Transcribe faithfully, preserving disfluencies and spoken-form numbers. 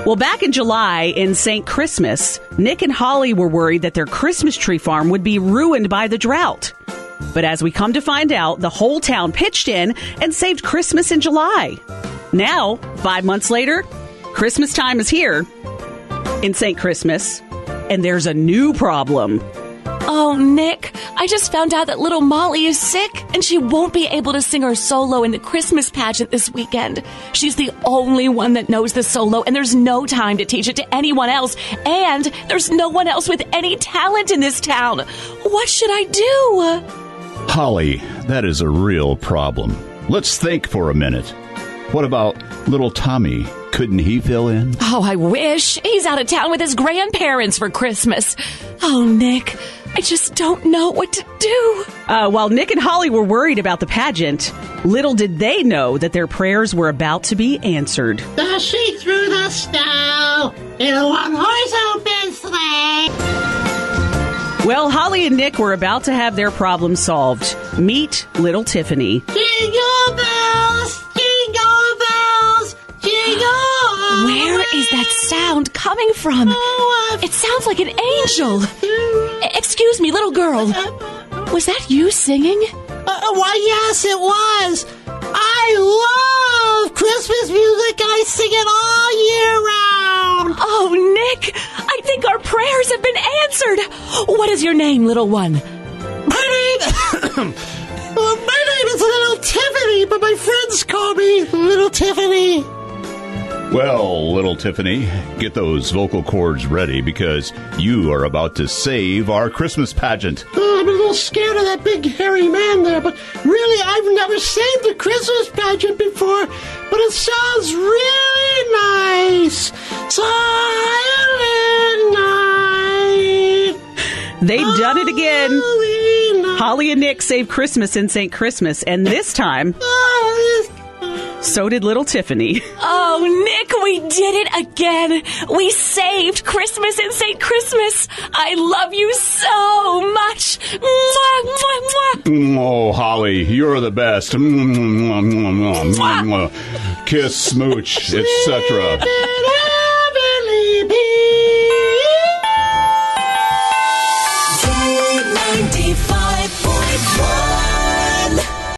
Well, back in July in Saint Christmas, Nick and Holly were worried that their Christmas tree farm would be ruined by the drought. But as we come to find out, the whole town pitched in and saved Christmas in July. Now, five months later, Christmas time is here in Saint Christmas, and there's a new problem. Oh, Nick, I just found out that little Molly is sick, and she won't be able to sing her solo in the Christmas pageant this weekend. She's the only one that knows the solo, and there's no time to teach it to anyone else, and there's no one else with any talent in this town. What should I do? Holly, that is a real problem. Let's think for a minute. What about little Tommy? Couldn't he fill in? Oh, I wish. He's out of town with his grandparents for Christmas. Oh, Nick, I just don't know what to do. Uh, while Nick and Holly were worried about the pageant, little did they know that their prayers were about to be answered. Dashing through the snow in a one-horse open sleigh. Well, Holly and Nick were about to have their problem solved. Meet little Tiffany. Jingle bells, jingle bells, jingle. Where is that sound coming from? Oh, it sounds like an angel. Excuse me, little girl. Was that you singing? Uh, why, yes, it was. I love Christmas music, and I sing it all year round. Oh, Nick, I think our prayers have been answered. What is your name, little one? My name... well, my name is Little Tiffany, but my friends call me Little Tiffany. Well, little Tiffany, get those vocal cords ready because you are about to save our Christmas pageant. Oh, I'm a little scared of that big hairy man there, but really, I've never saved a Christmas pageant before, but it sounds really nice. Silent night. They've done it again. Holy night. Holly and Nick saved Christmas in Saint Christmas, and this time, so did little Tiffany. Oh, Nick, we did it again. We saved Christmas in Saint Christmas. I love you so much. Mwah, mwah, mwah. Oh, Holly, you're the best. Mwah, mwah, mwah, mwah, mwah. Kiss, smooch, et cetera.